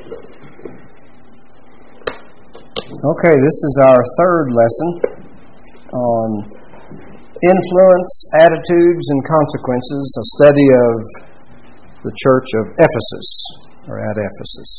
Okay, this is our third lesson on influence, attitudes, and consequences, a study of the church of Ephesus, or at Ephesus.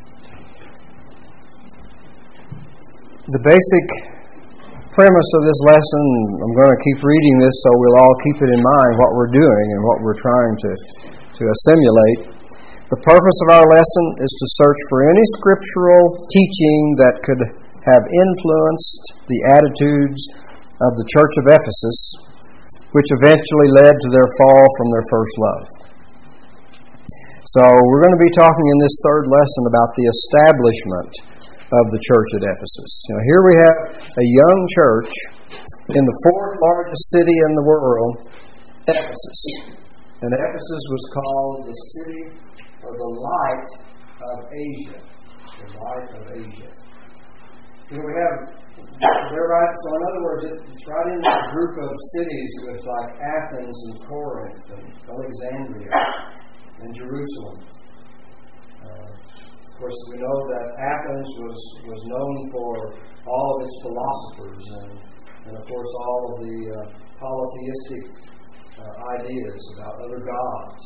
The basic premise of this lesson, I'm going to keep reading this so we'll all keep it in mind what we're doing and what we're trying to assimilate. The purpose of our lesson is to search for any scriptural teaching that could have influenced the attitudes of the church of Ephesus, which eventually led to their fall from their first love. So we're going to be talking in this third lesson about the establishment of the church at Ephesus. Now, here we have a young church in the fourth largest city in the world, Ephesus. And Ephesus was called the city or the light of Asia. The light of Asia. You know, we have, they're right, so in other words, it's right in that group of cities with like Athens and Corinth and Alexandria and Jerusalem. Of course, we know that Athens was known for all of its philosophers and of course, all of the polytheistic ideas about other gods.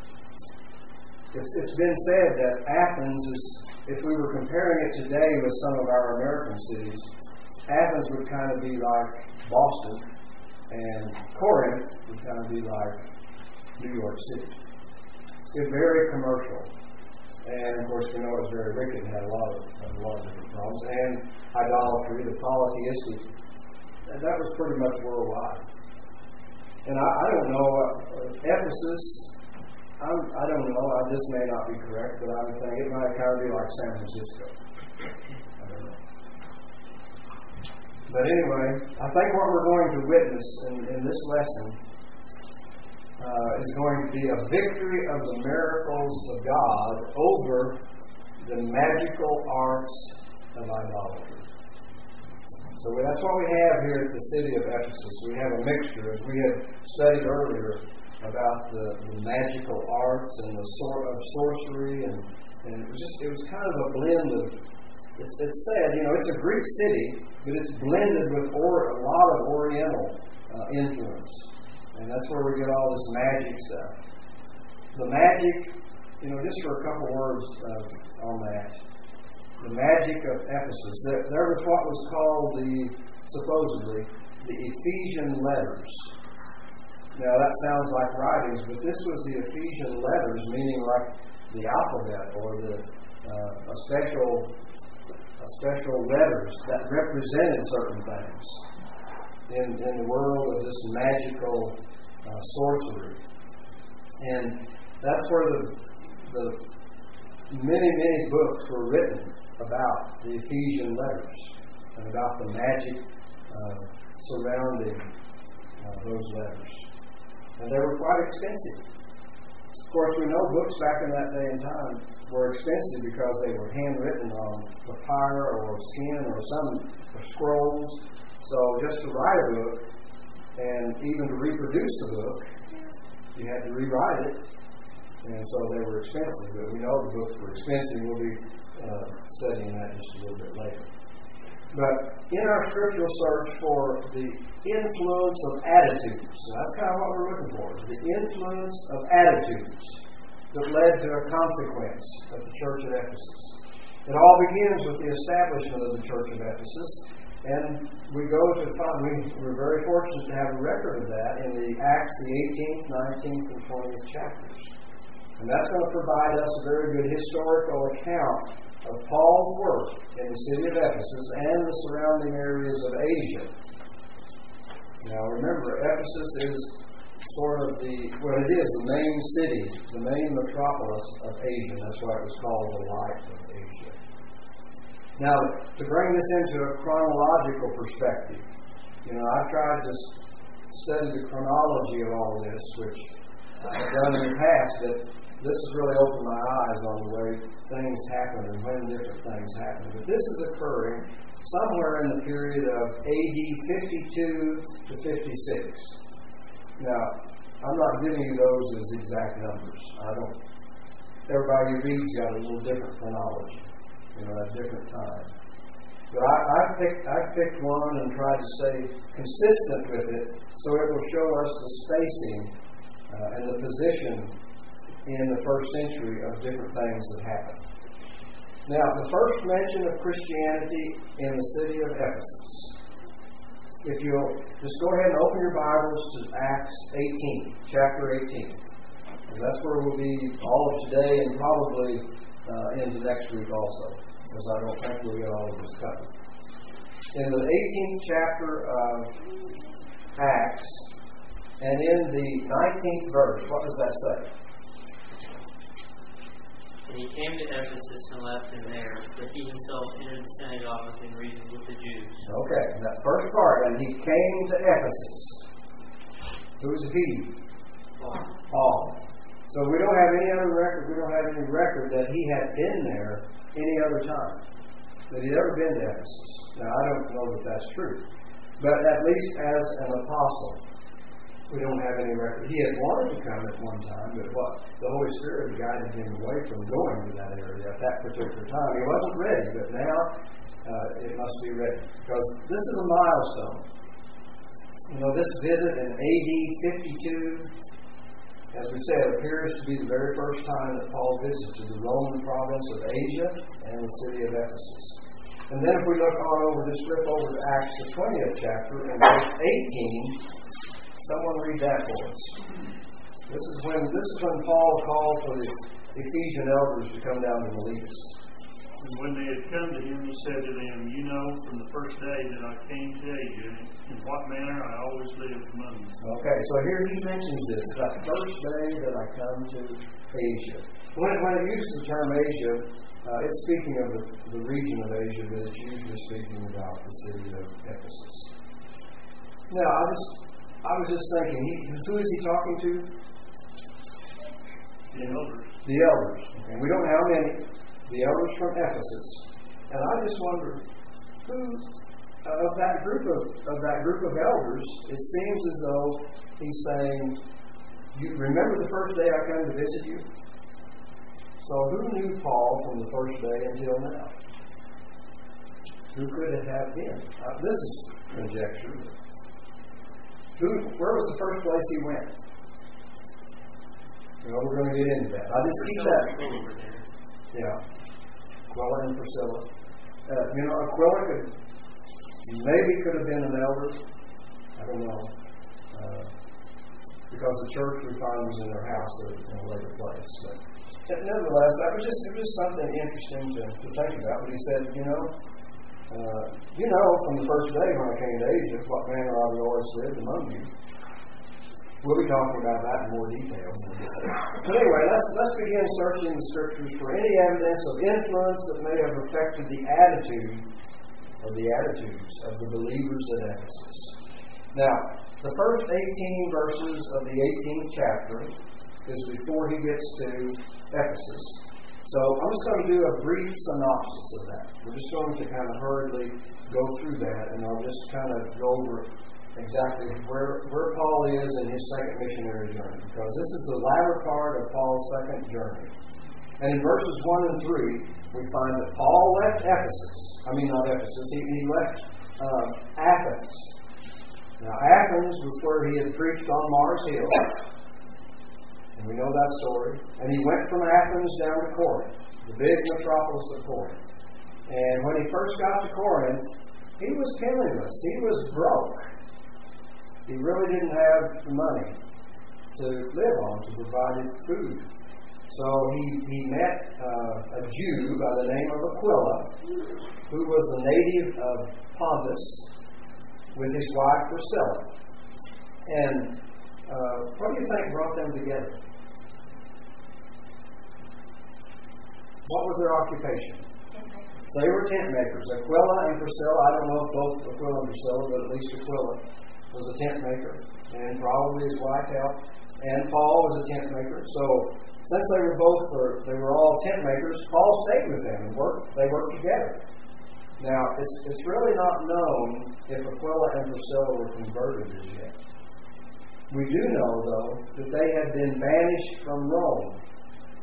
It's been said that Athens is, if we were comparing it today with some of our American cities, Athens would kind of be like Boston, and Corinth would kind of be like New York City. It's very commercial. And, of course, we know it was very wicked and had a lot of different problems. And idolatry, the polytheistic, and that was pretty much worldwide. And I don't know, Ephesus, I don't know, this may not be correct, but I would think it might kind of be like San Francisco. I don't know. But anyway, I think what we're going to witness in this lesson is going to be a victory of the miracles of God over the magical arts of idolatry. So that's what we have here at the city of Ephesus. We have a mixture, as we had studied earlier, about the magical arts and the sort of sorcery, and it was kind of a blend of. It's said, it's a Greek city, but it's blended with a lot of Oriental influence. And that's where we get all this magic stuff. The magic, just for a couple words on that. The magic of Ephesus. There was what was called supposedly, the Ephesian letters. Now that sounds like writings, but this was the Ephesian letters, meaning like the alphabet or a special letters that represented certain things in the world of this magical sorcery. And that's where the many books were written about the Ephesian letters and about the magic surrounding those letters. And they were quite expensive. Of course, we know books back in that day and time were expensive because they were handwritten on papyrus or skin or scrolls. So just to write a book and even to reproduce the book, you had to rewrite it. And so they were expensive. But we know the books were expensive. We'll be studying that just a little bit later. But in our scriptural search for the influence of attitudes, so that's kind of what we're looking for, the influence of attitudes that led to a consequence of the church at Ephesus. It all begins with the establishment of the church of Ephesus, and we go to find, we're very fortunate to have a record of that in the Acts, the 18th, 19th, and 20th chapters. And that's going to provide us a very good historical account of Paul's work in the city of Ephesus and the surrounding areas of Asia. Now remember, Ephesus is sort of it is the main city, the main metropolis of Asia. That's why it was called the Light of Asia. Now, to bring this into a chronological perspective, I've tried to study the chronology of all this, which I've done in the past, but this has really opened my eyes on the way things happen and when different things happen. But this is occurring somewhere in the period of AD 52 to 56. Now, I'm not giving you those as exact numbers. everybody who reads got a little different chronology, at a different time. But I picked one and tried to stay consistent with it so it will show us the spacing and the position in the first century of different things that happened. Now, the first mention of Christianity in the city of Ephesus. If you'll just go ahead and open your Bibles to Acts 18, chapter 18. Because that's where we'll be all of today and probably into next week also. Because I don't think we'll get all of this covered. In the 18th chapter of Acts, and in the 19th verse, what does that say? And he came to Ephesus and left them there, but he himself entered the synagogue and reasoned with the Jews. Okay, that first part, and he came to Ephesus. Who's he? Paul. So we don't have any other record. We don't have any record that he had been there any other time. That he'd ever been to Ephesus. Now, I don't know that that's true. But at least as an apostle, we don't have any record. He had wanted to come at one time, but the Holy Spirit guided him away from going to that area at that particular time. He wasn't ready, but now it must be ready. Because this is a milestone. This visit in AD 52, as we said, appears to be the very first time that Paul visited the Roman province of Asia and the city of Ephesus. And then if we look on over, just flip over to Acts the 20th chapter, in verse 18, someone read that for us. This is when Paul called for the Ephesian elders to come down to Miletus. And when they had come to him, he said to them, "You know from the first day that I came to Asia, in what manner I always lived among you." Okay, so here he mentions this, that first day that I come to Asia. When it uses the term Asia, it's speaking of the region of Asia, but it's usually speaking about the city of Ephesus. Now, I was just thinking, who is he talking to? The elders. The elders. Okay. We don't know how many. The elders from Ephesus. And I just wonder who of that group of elders, it seems as though he's saying, "You remember the first day I came to visit you?" So who knew Paul from the first day until now? Who could it have been? This is conjecture. Where was the first place he went? We're going to get into that. I just keep that. Yeah. Aquila and Priscilla. Aquila could have been an elder. I don't know. Because the church we find was in their house in a later place. But nevertheless, it was just something interesting to think about. But he said, from the first day when I came to Asia, what manner I always lived among you. We'll be talking about that in more detail. But anyway, let's begin searching the Scriptures for any evidence of influence that may have affected the attitude or the attitudes of the believers at Ephesus. Now, the first 18 verses of the 18th chapter is before he gets to Ephesus. So I'm just going to do a brief synopsis of that. We're just going to kind of hurriedly go through that, and I'll just kind of go over exactly where Paul is in his second missionary journey, because this is the latter part of Paul's second journey. And in verses 1 and 3, we find that Paul left Ephesus. Not Ephesus. He left Athens. Now, Athens was where he had preached on Mars Hill. And we know that story. And he went from Athens down to Corinth, the big metropolis of Corinth. And when he first got to Corinth, he was penniless. He was broke. He really didn't have the money to live on, to provide his food. So he met a Jew by the name of Aquila, who was a native of Pontus, with his wife Priscilla. And what do you think brought them together? What was their occupation? So they were tent makers. Aquila and Priscilla, I don't know if both Aquila and Priscilla, but at least Aquila was a tent maker, and probably his wife helped. And Paul was a tent maker. So since they were all tent makers, Paul stayed with them and they worked together. Now, it's really not known if Aquila and Priscilla were converted as yet. We do know, though, that they had been banished from Rome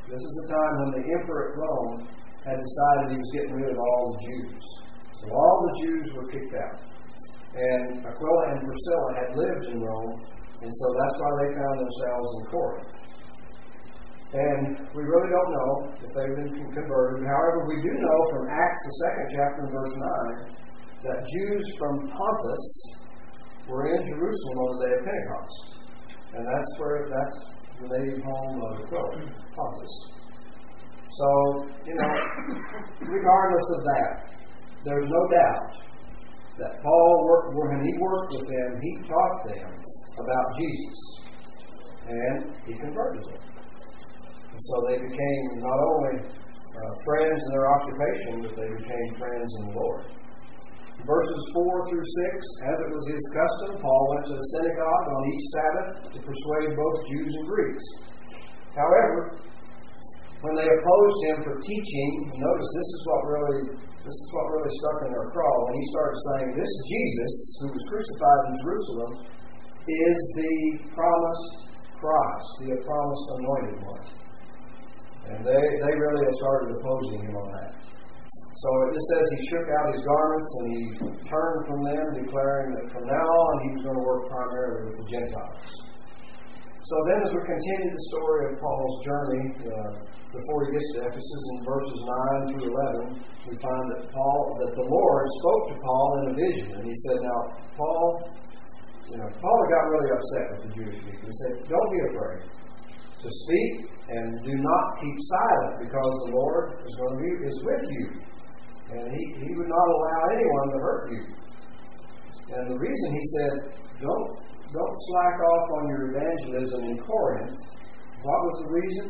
This is the time when the emperor at Rome had decided he was getting rid of all the Jews. So all the Jews were kicked out. And Aquila and Priscilla had lived in Rome, and so that's why they found themselves in Corinth. And we really don't know if they've been converted. However, we do know from Acts, the 2nd chapter, and verse 9, that Jews from Pontus were in Jerusalem on the day of Pentecost. And that's the native home of Aquila, Pontus. So, regardless of that, there's no doubt that Paul, when he worked with them, he taught them about Jesus. And he converted them. And so they became not only friends in their occupation, but they became friends in the Lord. Verses 4 through 6, as it was his custom, Paul went to the synagogue on each Sabbath to persuade both Jews and Greeks. However, when they opposed him for teaching, notice this is what really stuck in their craw. When he started saying, this Jesus, who was crucified in Jerusalem, is the promised Christ, the promised anointed one. And they really had started opposing him on that. So it says he shook out his garments and he turned from them, declaring that from now on he was going to work primarily with the Gentiles. So then as we continue the story of Paul's journey, before he gets to Ephesus, in verses 9 through 11, we find that the Lord spoke to Paul in a vision. And he said, now, Paul got really upset with the Jewish people. He said, don't be afraid to speak and do not keep silent, because the Lord is with you. And he would not allow anyone to hurt you. And the reason he said, don't slack off on your evangelism in Corinth. What was the reason?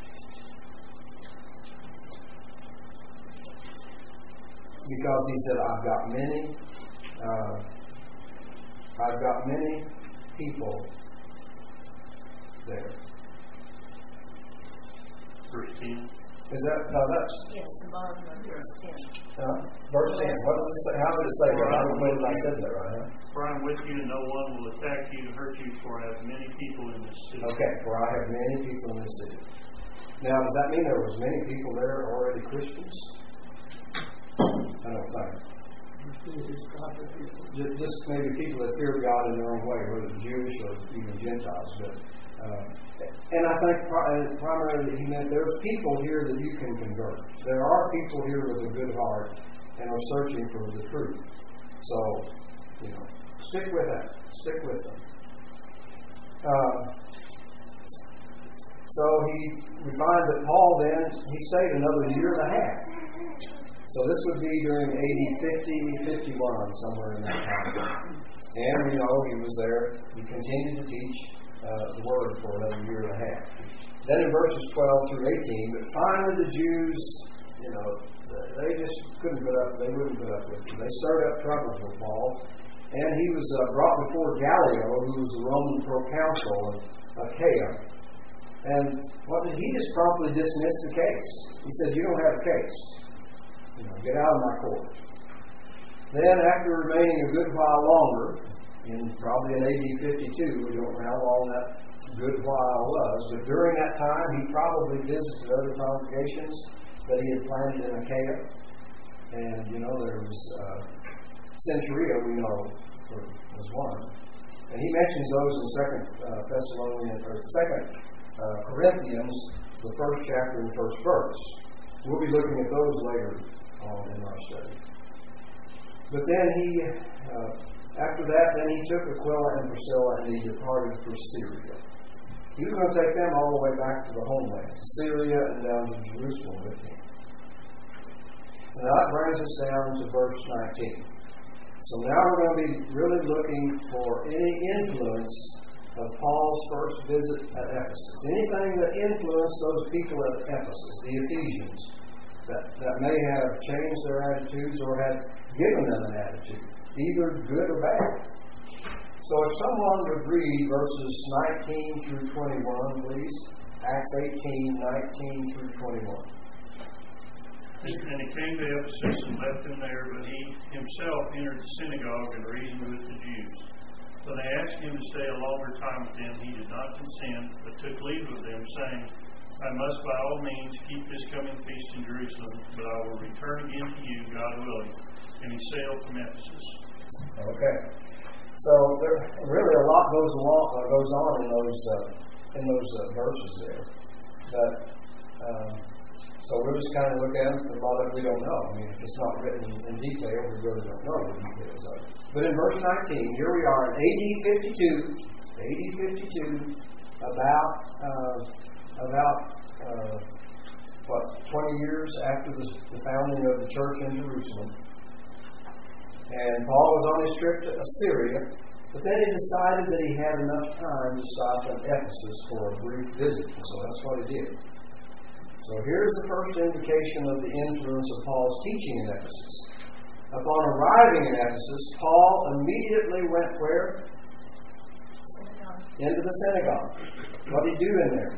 Because he said, I've got many people there. Verse 10. Is that, no, that's... Yes, bottom of verse 10. Verse 10. What does it say? How did it say that? I don't know if I said that right, huh? For I am with you, and no one will attack you to hurt you, for I have many people in this city. Okay, for I have many people in this city. Now, does that mean there was many people there already Christians? I don't think. Just maybe people that fear God in their own way, whether Jewish or even Gentiles. But and I think primarily he meant there's people here that you can convert. There are people here with a good heart and are searching for the truth. So, stick with that. Stick with them. So we find that Paul then, he stayed another year and a half. So this would be during AD 50, 51, somewhere in that time. And we know he was there. He continued to teach the Word for another year and a half. Then in verses 12 through 18, but finally the Jews, they just wouldn't put up with it. They stirred up trouble with Paul. And he was brought before Gallio, who was the Roman proconsul of Achaia. And he just promptly dismissed the case. He said, you don't have a case. Get out of my court. Then, after remaining a good while longer, probably in AD 52, we don't know how long that good while was, but during that time, he probably visited other congregations that he had planted in Achaia. And, there was Centuria, we know, was one. And he mentions those in 2 Corinthians, the 1st chapter and the 1st verse. We'll be looking at those later on in our study. But then after that, he took Aquila and Priscilla and he departed for Syria. He was going to take them all the way back to the homeland, to Syria and down to Jerusalem with him. And that brings us down to verse 19. So now we're going to be really looking for any influence of Paul's first visit at Ephesus. Anything that influenced those people at Ephesus, the Ephesians, that may have changed their attitudes or had given them an attitude, either good or bad. So if someone would read verses 19 through 21, please. Acts 18, 19 through 21. And he came to Ephesus and left them there, but he himself entered the synagogue and reasoned with the Jews. So they asked him to stay a longer time with them. He did not consent, but took leave of them, saying, I must by all means keep this coming feast in Jerusalem, but I will return again to you, God willing. And he sailed from Ephesus. Okay. So there really a lot goes on in those verses there. But so we'll just kind of look at it. A lot of it we don't know. I mean, if it's not written in detail, we really don't know the details of it. But in verse 19, here we are in AD 52, about 20 years after the founding of the church in Jerusalem. And Paul was on his trip to Assyria, but then he decided that he had enough time to stop in Ephesus for a brief visit. So that's what he did. So here's the first indication of the influence of Paul's teaching in Ephesus. Upon arriving in Ephesus, Paul immediately went where? Into the synagogue. What did he do in there?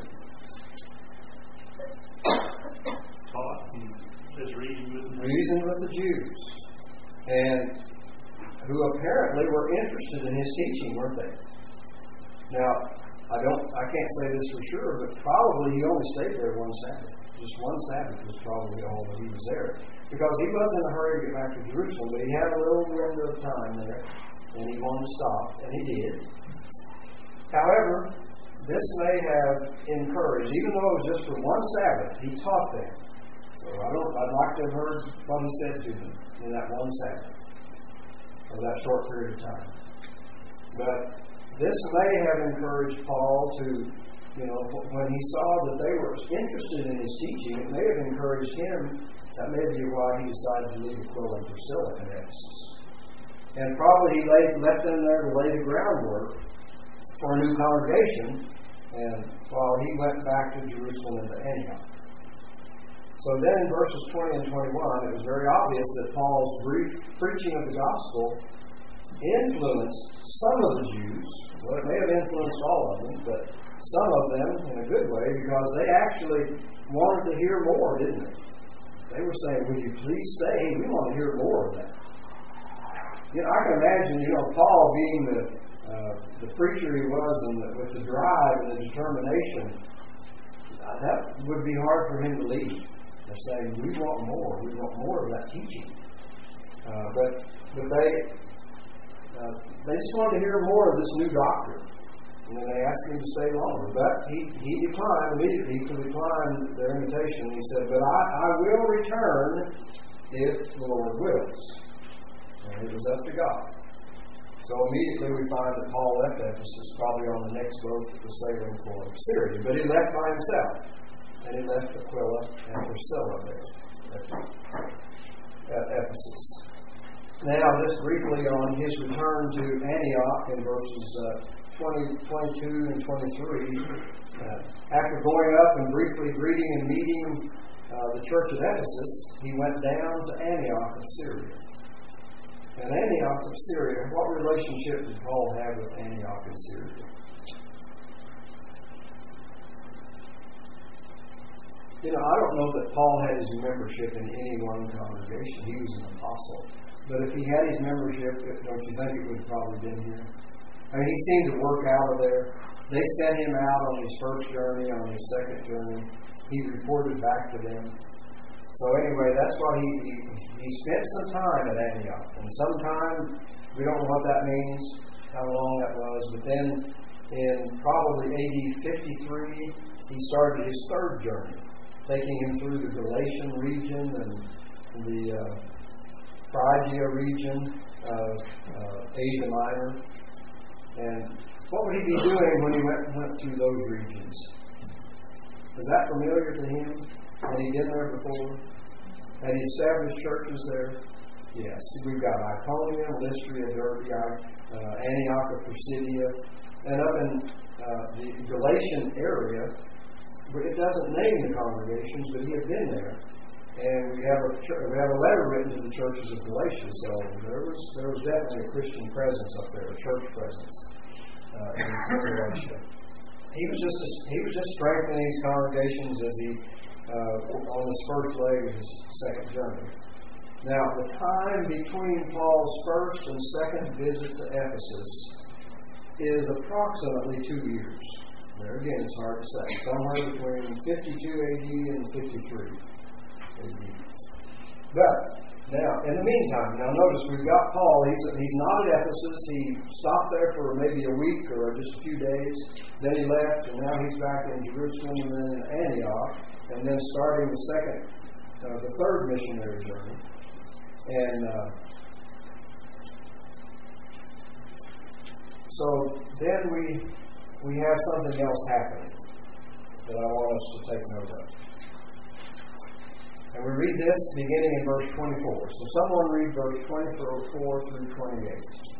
Taught and just reasoned with the Jews. And who apparently were interested in his teaching, weren't they? Now, I can't say this for sure, but probably he only stayed there one Sabbath. Just one Sabbath was probably all that he was there. Because he was in a hurry to get back to Jerusalem, but he had a little window of time there, and he wanted to stop, and he did. However, this may have encouraged, even though it was just for one Sabbath, he taught them. So I'd like to have heard what he said to them in that one Sabbath, or that short period of time. But this may have encouraged Paul to, when he saw that they were interested in his teaching, it may have encouraged him. That may be why he decided to leave Aquila and Priscilla in Ephesus. And probably he left them there to lay the groundwork for a new congregation, and while he went back to Jerusalem and to Antioch. So then in verses 20 and 21, it was very obvious that Paul's brief preaching of the gospel influenced some of the Jews. Well, it may have influenced all of them, but some of them in a good way, because they actually wanted to hear more, didn't they? They were saying, "Will you please stay? We want to hear more of that." I can imagine, Paul being the preacher he was, and with the drive and the determination, that would be hard for him to leave. They're saying, "We want more. We want more of that teaching." But they just wanted to hear more of this new doctrine. And then they asked him to stay longer. But he declined immediately. He declined their invitation. He said, "But I will return if the Lord wills." And it was up to God. So immediately we find that Paul left Ephesus, probably on the next boat that was sailing for Syria. But he left by himself. And he left Aquila and Priscilla there at Ephesus. Now, just briefly on his return to Antioch in verses 22 and 23. After going up and briefly greeting and meeting the church at Ephesus, he went down to Antioch of Syria. And Antioch of Syria, what relationship did Paul have with Antioch of Syria? I don't know that Paul had his membership in any one congregation. He was an apostle. But if he had his membership, don't you think it would have probably been here? I mean, he seemed to work out of there. They sent him out on his first journey, on his second journey. He reported back to them. So anyway, that's why he spent some time at Antioch. And sometime, we don't know what that means, how long that was. But then in probably AD 53, he started his third journey, taking him through the Galatian region and the Phrygia region of Asia Minor. And what would he be doing when he went through those regions? Was that familiar to him? Had he been there before? Had he established churches there? Yes. We've got Iconium, Lystra, Derbe, Antioch of Pisidia, and up in the Galatian area. It doesn't name the congregations, but he had been there. And we have a letter written to the churches of Galatia, so there was definitely a Christian presence up there, a church presence in Galatia. He was just strengthening these congregations as he on his first leg of his second journey. Now, the time between Paul's first and second visit to Ephesus is approximately 2 years. There again, it's hard to say. Somewhere between 52 AD and 53 AD. But, now, in the meantime, now notice we've got Paul. He's not at Ephesus. He stopped there for maybe a week or just a few days. Then he left, and now he's back in Jerusalem and then in Antioch, and then starting the third missionary journey. And so then we have something else happening that I want us to take note of. And we read this beginning in verse 24. So someone read verse 24 through 28.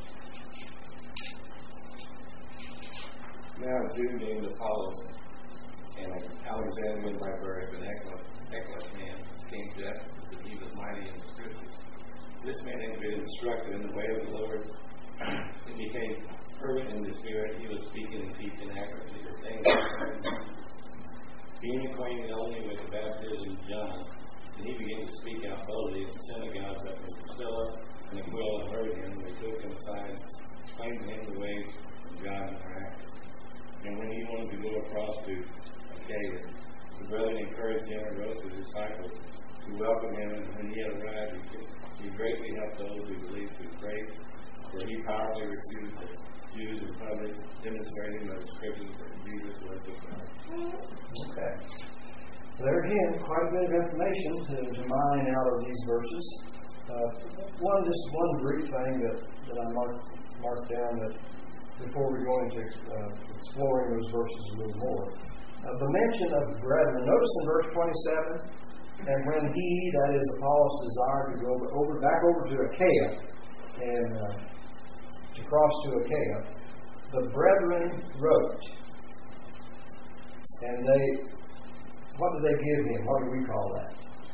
Now a Jew named Apollos and an Alexandrian by birth, an Eclat man, came to Ephesus, and he was mighty in the Scriptures. This man had been instructed in the way of the Lord and became fervent in the Spirit. He was speaking and teaching accurately the things of God. Being acquainted only with the baptism of John, and he began to speak out boldly in the synagogue. But when Priscilla and Aquila heard him, they took him aside, explained to him the ways of God in their actions. And when he wanted to go across to Achaia, the brethren encouraged him and wrote to his disciples to welcome him. And when he had arrived, he greatly helped those who believed through faith, for he powerfully refused the Jews in public, demonstrating by the Scriptures that Jesus was the Christ. Okay. There again, quite a bit of information to mine out of these verses. Just one brief thing that I marked down that before we go into exploring those verses a little more. The mention of the brethren. Notice in verse 27, and when he, that is Apollos, desired to go back over to Achaia and to cross to Achaia, the brethren wrote, and what did they give him? What do we call that?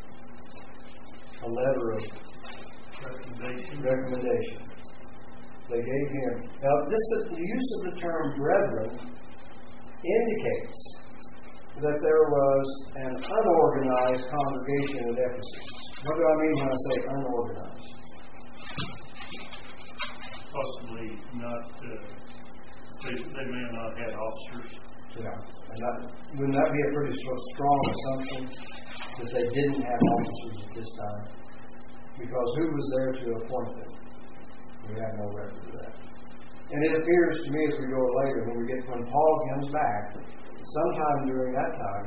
A letter of recommendation. They gave him. Now, the use of the term brethren indicates that there was an unorganized congregation at Ephesus. What do I mean when I say unorganized? Possibly not. They may not have had officers. Yeah. And wouldn't that be a pretty strong assumption that they didn't have officers at this time? Because who was there to appoint them? We have no record of that. And it appears to me as we go later, when Paul comes back, sometime during that time,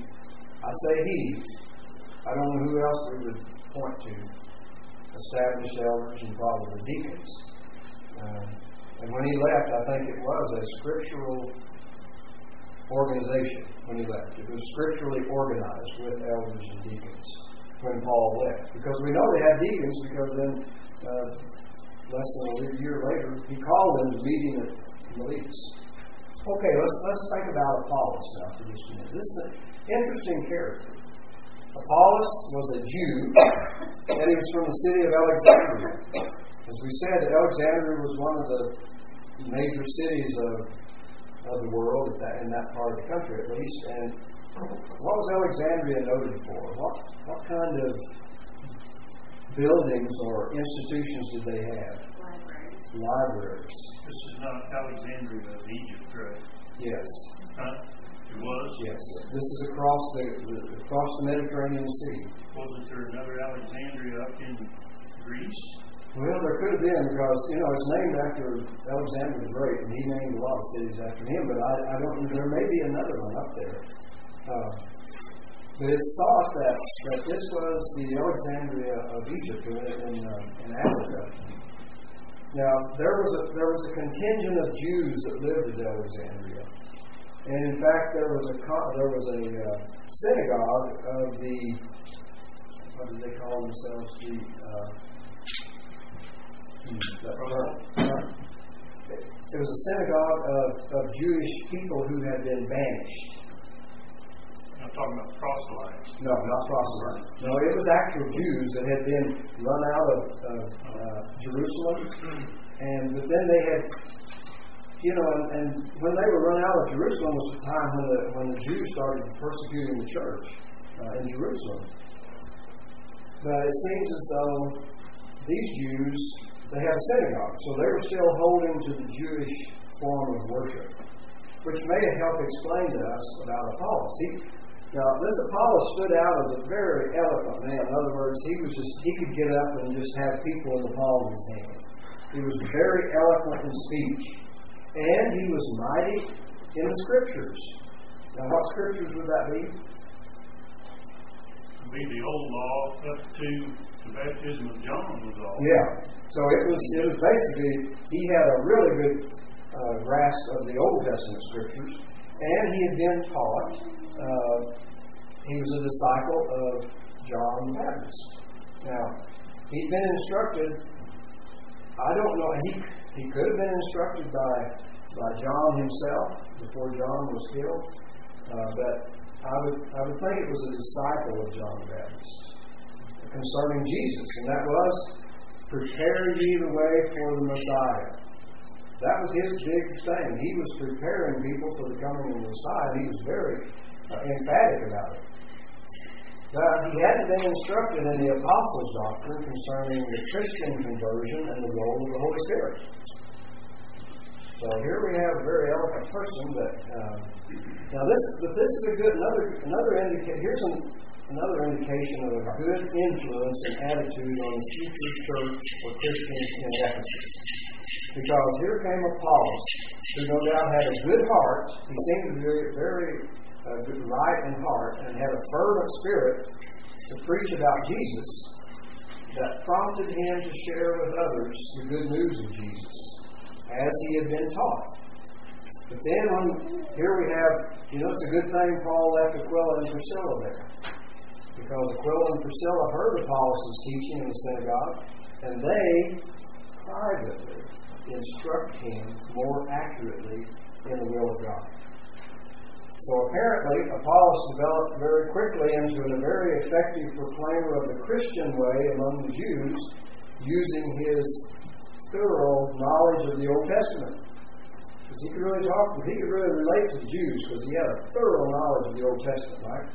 I don't know who else we would point to, established elders and probably deacons. And when he left, I think it was a scriptural organization when he left. It was scripturally organized with elders and deacons when Paul left. Because we know they had deacons because then less than a year later, he called them to meeting at Miletus. Okay, let's think about Apollos now for just a minute. This is an interesting character. Apollos was a Jew, and he was from the city of Alexandria. As we said, Alexandria was one of the major cities of the world in that part of the country, at least. And what was Alexandria noted for? What kind of buildings or institutions did they have? Libraries. This is not Alexandria of Egypt, right? Yes. Huh? It was? Yes. This is across the Mediterranean Sea. Wasn't there another Alexandria up in Greece? Well, there could have been because, it's named after Alexander the Great, and he named a lot of cities after him, but I don't know. There may be another one up there. But it's thought that this was the Alexandria of Egypt in Africa. Now, there was a contingent of Jews that lived at Alexandria. And in fact, there was a synagogue of the, what did they call themselves? It was a synagogue of Jewish people who had been banished. I'm talking about proselytes. No, not proselytes. No, it was actual Jews that had been run out of Jerusalem. But then they had, and when they were run out of Jerusalem was the time when the Jews started persecuting the church in Jerusalem. But it seems as though these Jews, they had a synagogue, so they were still holding to the Jewish form of worship. which may help explain to us about Apollos. Now, this Apollos stood out as a very eloquent man. In other words, he could get up and just have people in the palm of his hand. He was very eloquent in speech. And he was mighty in the Scriptures. Now, what Scriptures would that be? It would be the old law up to the baptism of John was all. Yeah. So it was basically, he had a really good grasp of the Old Testament Scriptures. And he had been taught. He was a disciple of John the Baptist. Now, he'd been instructed. I don't know. He could have been instructed by John himself before John was killed, but I would think it was a disciple of John the Baptist concerning Jesus, and that was prepare ye the way for the Messiah. That was his big thing. He was preparing people for the coming of the Messiah. He was very emphatic about it. But he hadn't been instructed in the Apostles' doctrine concerning the Christian conversion and the role of the Holy Spirit. So here we have a very eloquent person. Now this is a good another indication. Here's another indication of a good influence and attitude on the future church or Christians in Ephesus. Because here came Apollos, who no doubt had a good heart. He seemed to be very right in heart and had a fervent spirit to preach about Jesus that prompted him to share with others the good news of Jesus as he had been taught. But then here we have, it's a good thing Paul left Aquila and Priscilla there. Because Aquila and Priscilla heard Apollos' teaching in the synagogue, and they privately instruct him more accurately in the will of God. So apparently, Apollos developed very quickly into a very effective proclaimer of the Christian way among the Jews, using his thorough knowledge of the Old Testament. Because he could really relate to the Jews, because he had a thorough knowledge of the Old Testament, right?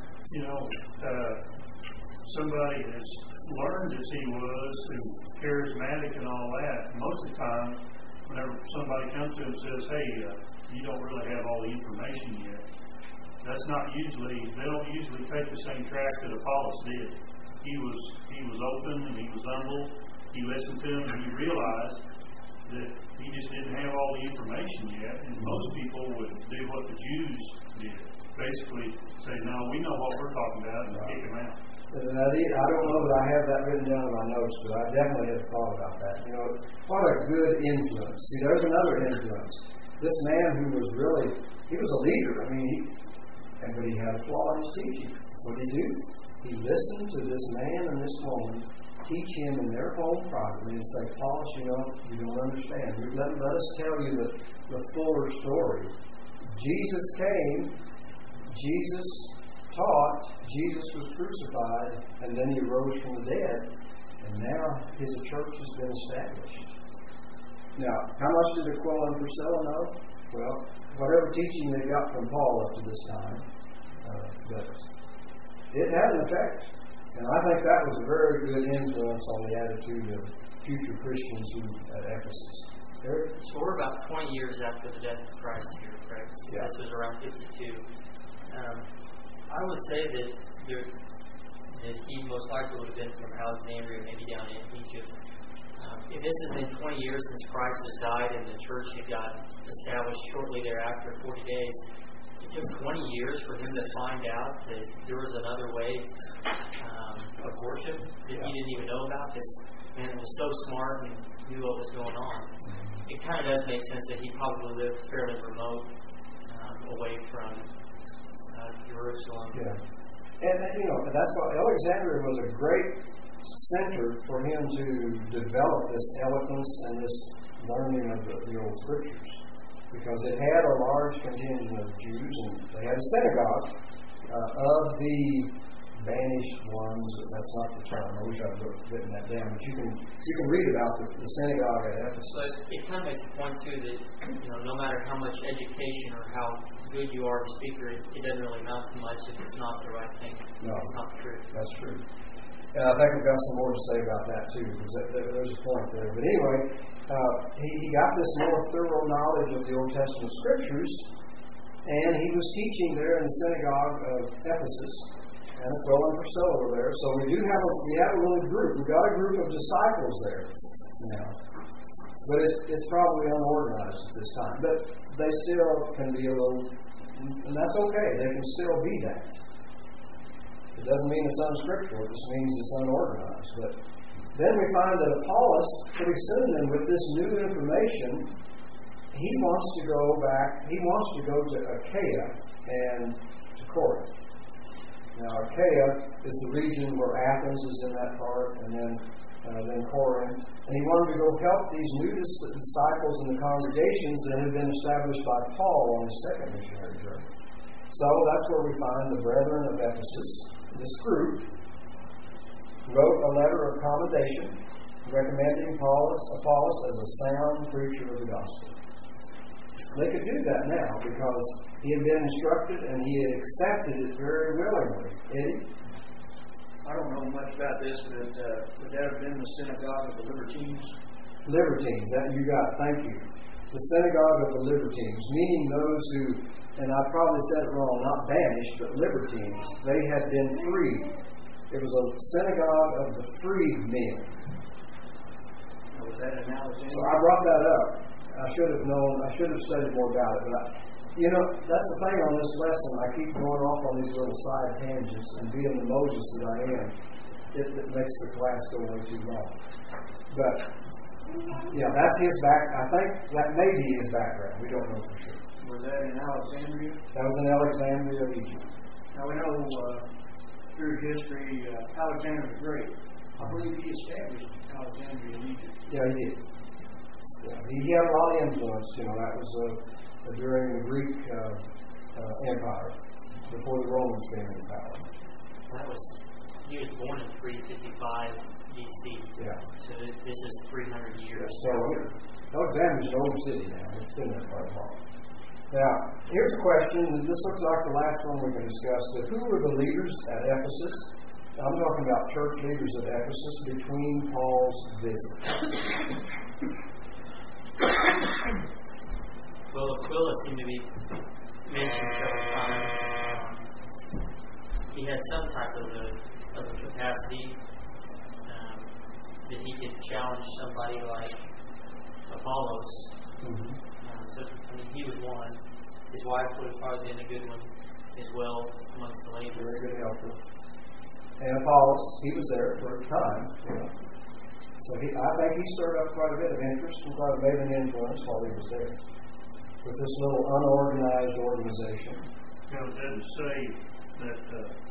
Somebody that's learned as he was, and charismatic and all that, most of the time, whenever somebody comes to him and says, hey, you don't really have all the information yet, they don't usually take the same track that Apollos did. He was open and he was humble. He listened to him and he realized that he just didn't have all the information yet. And most people would do what the Jews did. Basically say, no, we know what we're talking about, and kick him out. I don't know that I have that written down in my notes, but I definitely have thought about that. What a good influence. See, there's another influence. This man who was he was a leader. But he had a flaw in his teaching. What did he do? He listened to this man and this woman teach him in their home privately and say, Apollos, you don't understand. Let us tell you the fuller story. Jesus came, Jesus taught, Jesus was crucified, and then he rose from the dead, and now his church has been established. Now, how much did Aquila and Priscilla know? Well, whatever teaching they got from Paul up to this time, but it had an effect. And I think that was a very good influence on the attitude of future Christians at Ephesus. Eric? So we're about 20 years after the death of Christ here, correct? Yeah. This was around 52. I would say that he most likely would have been from Alexandria, maybe down in Egypt. If this has been 20 years since Christ has died and the church had got established shortly thereafter, 40 days, it took 20 years for him to find out that there was another way of worship that he didn't even know about. This man was so smart and knew what was going on. It kind of does make sense that he probably lived fairly remote, away from Jerusalem. Yeah. And that's why Alexandria was a great center for him to develop this eloquence and this learning of the Old Scriptures. Because it had a large contingent of Jews, and they had a synagogue of the banished ones. That's not the term. I wish I would have written that down. But you can read about the synagogue at Ephesus. But it kind of makes the point too that no matter how much education or how good you are as a speaker, it doesn't really amount to much if it's not the right thing. No, it's not true. That's true. And I think we've got some more to say about that too, because there's a point there. But anyway, he got this more thorough knowledge of the Old Testament Scriptures, And he was teaching there in the synagogue of Ephesus, and Aquila and Priscilla were there. So we have a little group. We've got a group of disciples there now. But it's probably unorganized at this time. But they still can be a little, and that's okay. They can still be that. It doesn't mean it's unscriptural. It just means it's unorganized. But then we find that Apollos, pretty soon then, with this new information, he wants to go back. He wants to go to Achaia and to Corinth. Now, Achaia is the region where Athens is in that part, and then Corinth. And he wanted to go help these new disciples in the congregations that had been established by Paul on his second missionary journey. So that's where we find the brethren of Ephesus. This group wrote a letter of commendation recommending Apollos as a sound preacher of the gospel. They could do that now because he had been instructed and he had accepted it very willingly. Eddie? I don't know much about this, but would that have been the synagogue of the Libertines? Libertines, that you got, thank you. The synagogue of the Libertines, meaning those who, and I probably said it wrong, not banished, but Libertines. They had been freed. It was a synagogue of the freed men. Was that an Alexandria? So I brought that up. I should have studied more about it, but that's the thing on this lesson. I keep going off on these little side tangents, and being the Moses that I am, it makes the class go way too long. But, yeah, that's his I think that may be his background. We don't know for sure. Was that in Alexandria? That was in Alexandria, Egypt. Now we know through history, Alexander the Great. I believe he established Alexandria in Egypt. Yeah, he did. Yeah, he had a lot of influence. That was during the Greek Empire, before the Romans came into power. He was born in 355 BC. Yeah. So this is 300 years. So Alexandria's an old city now. It's been there quite a while. Now, here's a question. This looks like the last one we can discuss. But who were the leaders at Ephesus? I'm talking about church leaders at Ephesus between Paul's visit. Well, Aquila seemed to be mentioned several times. He had some type of a capacity that he could challenge somebody like Apollos. Mm-hmm. He was one. His wife would have probably been a good one as well amongst the ladies. Very good helper. And Apollos, he was there for a time. So I think he stirred up quite a bit of interest and quite a bit of influence while he was there with this little unorganized organization. It doesn't say that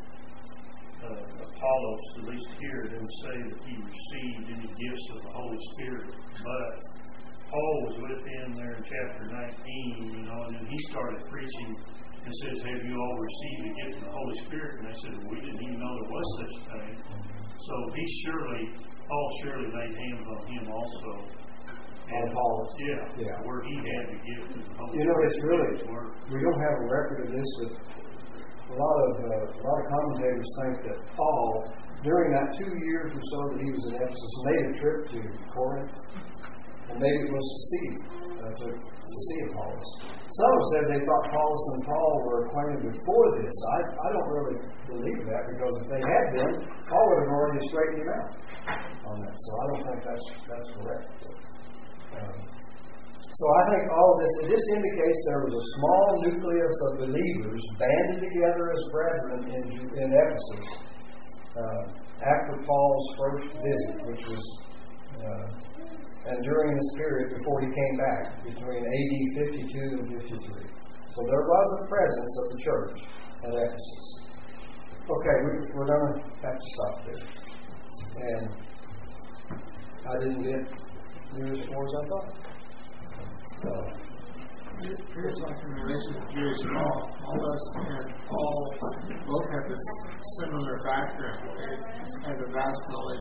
Apollos, at least here, it didn't say that he received any gifts of the Holy Spirit, but Paul was with him there in chapter 19, and then he started preaching and says, have you all received the gift of the Holy Spirit? And they said, well, we didn't even know there was such a thing. So Paul surely laid hands on him also. And Apollos. Yeah, where he had the gift of the Holy Spirit. It's really, we don't have a record of this, but a lot of commentators think that Paul, during that 2 years or so that he was in Ephesus, made a trip to Corinth. And maybe it was to see Apollos. Some have said they thought Apollos and Paul were acquainted before this. I don't really believe that, because if they had been, Paul would have already straightened him out on that. So I don't think that's correct. So I think all of this, it just indicates there was a small nucleus of believers banded together as brethren in Ephesus after Paul's first visit, which was and during this period before he came back, between AD 52 and 53. So there was a presence of the church at Ephesus. Okay, we're going to have to stop there. And I didn't get near as far as I thought. So it appears like in relation to Jewish law, Apollos and Paul both have this similar background. They have a vast knowledge